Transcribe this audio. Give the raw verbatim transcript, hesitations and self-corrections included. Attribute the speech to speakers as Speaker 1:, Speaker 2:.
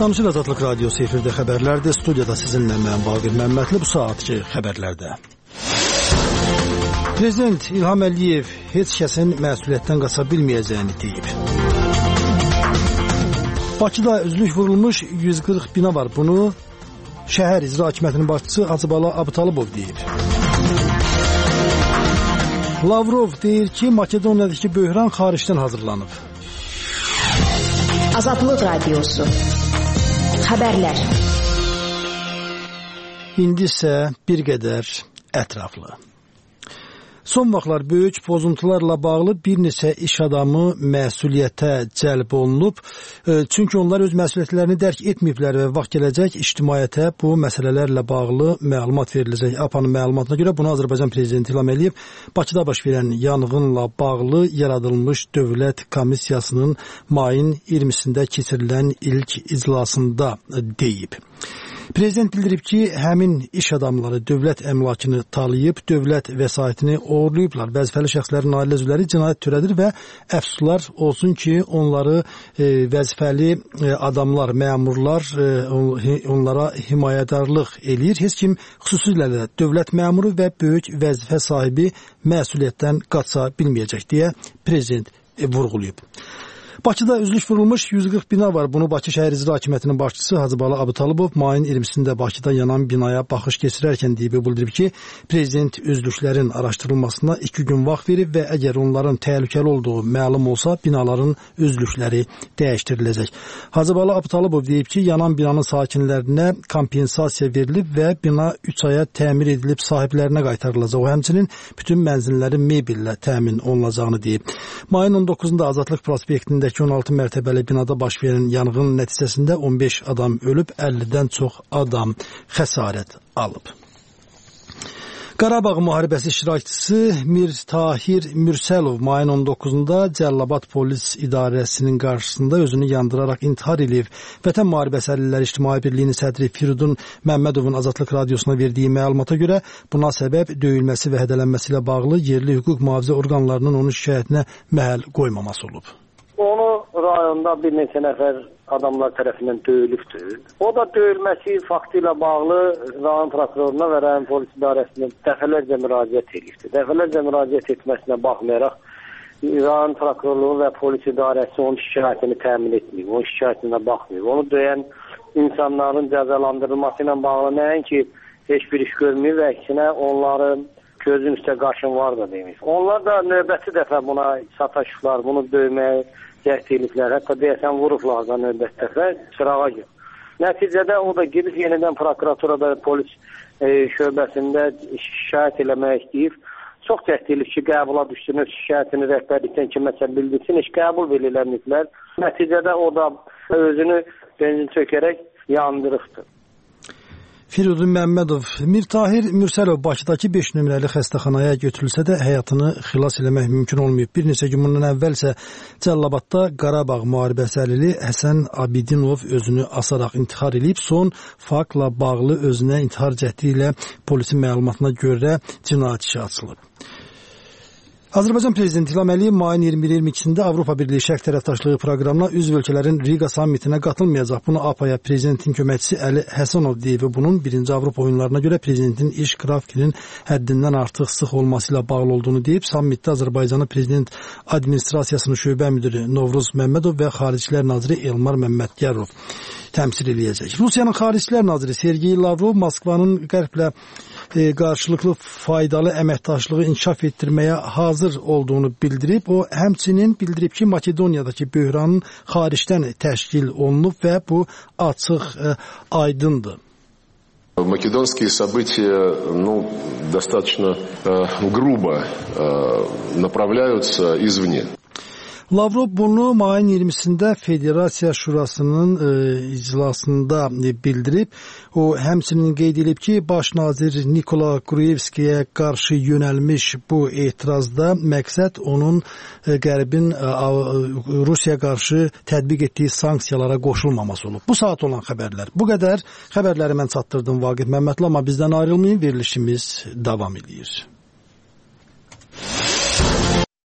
Speaker 1: Danışır Azadlıq Radiosu efirdə xəbərlərdir. Studiyada sizinlə mən Vaqif Məmmədli. Bu saatki xəbərlərdə. Prezident İlham Əliyev heç kəsin məsuliyyətdən qaça bilməyəcəyini deyib. Bakıda üzlük vurulmuş yüz qırx bina var. Bunu şəhər icra hakimiyyətinin başçısı Hacıbala Abutalıbov deyib. Lavrov deyir ki, Makedoniyadakı böhran xaricdən hazırlanıb.
Speaker 2: Azadlıq Radiosu Xəbərlər.
Speaker 1: İndi isə bir qədər ətraflı. Son vaxtlar böyük pozuntularla bağlı bir neçə iş adamı məsuliyyətə cəlb olunub. Çünki onlar öz məsuliyyətlərini dərk etməyiblər və vaxt gələcək ictimaiyyətə bu məsələlərlə bağlı məlumat veriləcək. A P A-nın məlumatına görə bunu Azərbaycan Prezidenti İlham Əliyev Bakıda baş verən yanğınla bağlı yaradılmış Dövlət Komissiyasının mayın iyirmisində keçirilən ilk iclasında deyib. Prezident bildirib ki, həmin iş adamları dövlət əmlakını talayıb, dövlət vəsaitini oğurlayıblar. Vəzifəli şəxslərin ailə üzvləri cinayət törədir və əfsuslar olsun ki, onları e, vəzifəli e, adamlar, məmurlar e, onlara himayədarlıq eləyir. Heç kim xüsusilə də dövlət məmuru və böyük vəzifə sahibi məsuliyyətdən qaça bilməyəcək deyə prezident e, vurğulayıb. Bakıda üzlük vurulmuş yüz qırx bina var. Bunu Bakı şəhər icra hakimiyyətinin başçısı Hacıbala Abutalıbov mayın iyirmisində Bakıda yanan binaya baxış keçirərkən deyib, bildirib ki, prezident üzlüklərin araşdırılmasına iki gün vaxt verib və əgər onların təhlükəli olduğu məlum olsa, binaların üzlükləri dəyişdiriləcək. Hacıbala Abutalıbov deyib ki, yanan binanın sakinlərinə kompensasiya verilib və bina üç aya təmir edilib sahiblərinə qaytarılacaq. O həmçinin bütün mənzillərin mebellə təmin olunacağını deyib. Mayın on doqquzunda Azadlıq prospektində on altı mərtəbəli binada baş verən yanğın nəticəsində on beş adam ölüb, əllidən çox adam xəsarət alıb. Qarabağ müharibəsi iştirakçısı Mir Tahir Mürsəlov mayın on doqquzunda Cəllabad polis idarəsinin qarşısında özünü yandıraraq intihar edib. Vətən müharibəsi əlilləri İctimai Birliyinin sədri Firidun Məmmədovun Azadlıq Radiosuna verdiyi məlumata görə buna səbəb döyülməsi və hədələnməsi ilə bağlı yerli hüquq mühafizə orqanlarının onun şikayətinə məhəl qoymaması olub.
Speaker 3: Onu rayonda bir neçə nəfər adamlar tərəfindən döyülübdür. O da döyülməsi faktı ilə bağlı rayon prokuroruna və rayon polis idarəsinə dəfələrcə müraciət edildi. Dəfələrcə müraciət etməsinə baxmayaraq rayon prokurorluğu və polis idarəsi onun şikayətini təmin etməyib, onun şikayətinə baxmayıb. Onu döyən insanların cəzalandırılması ilə bağlı nəinki heç bir iş görməyib və əksinə onların gözün üstə qaşın var da demiş. Onlar da növbəti dəfə buna sataşıblar, bunu döyməyə cəhd ediblər. Hətta deyəsən vurublar da növbəti dəfə sırağa gibi. Nəticədə o da gedib yenidən prokuraturada polis e, şöbəsində şikayət eləmək istəyib. Çox cəhd edilib ki, qəbula düşdüyünü şikayətini rəhbərlikdən kiməsə bildirsin, heç qəbul verilənliklər. Nəticədə o da özünü benzin çökərək yandırıbdır.
Speaker 1: Firidun Məmmədov, Mir Tahir Mürsəlov Bakıdakı beş nömrəli xəstəxanaya götürülsə də həyatını xilas eləmək mümkün olmayıb. Bir neçə gün bundan əvvəl isə Cəllabadda Qarabağ müharibəsi əlili Həsən Abidinov özünü asaraq intihar edib. Son faktla bağlı özünə intihar cəhdi ilə polisin məlumatına görə cinayət işi açılıb. Azərbaycan Prezidenti İlham Əliyev mayın iyirmi bir iyirmi ikisində Avropa Birliyi Şərq tərəfdaşlığı proqramına üzv ölkələrin Riga sammitinə qatılmayacaq. Bunu A P A-ya prezidentin köməkçisi Əli Həsənov deyib. Bunun birinci Avropa oyunlarına görə prezidentin iş qrafikinin həddindən artıq sıx olması ilə bağlı olduğunu deyib. Sammitdə Azərbaycanı prezident administrasiyasının şöbə müdiri Novruz Məmmədov və Xaricilər naziri Elmar Məmmədgərov təmsil edəcək. Rusiyanın Xaricilər naziri Sergey Lavrov Moskvanın qərblə e, qarşılıqlı faydalı əməkdaşlığı inkişaf etdirməyə hazır olduğunu bildirib. O həmçinin bildirib ki, Makedoniyadakı böhranın xaricdən təşkil olunub və bu açıq, e, aydındır.
Speaker 4: Македонские события, ну, достаточно э, грубо э, направляются извне.
Speaker 1: Lavrov bunu mayın iyirmisində Federasiya Şurasının e, iclasında bildirib. O həmçinin qeyd edib ki, baş nazir Nikola Gruevskiyə qarşı yönəlmiş bu etirazda məqsəd onun e, Qərbin e, Rusiya qarşı tətbiq etdiyi sanksiyalara qoşulmaması olub. Bu saat olan xəbərlər. Bu qədər xəbərləri mən çatdırdım Vaqif Məmmədli, amma bizdən ayrılmayın, verilişimiz davam edir.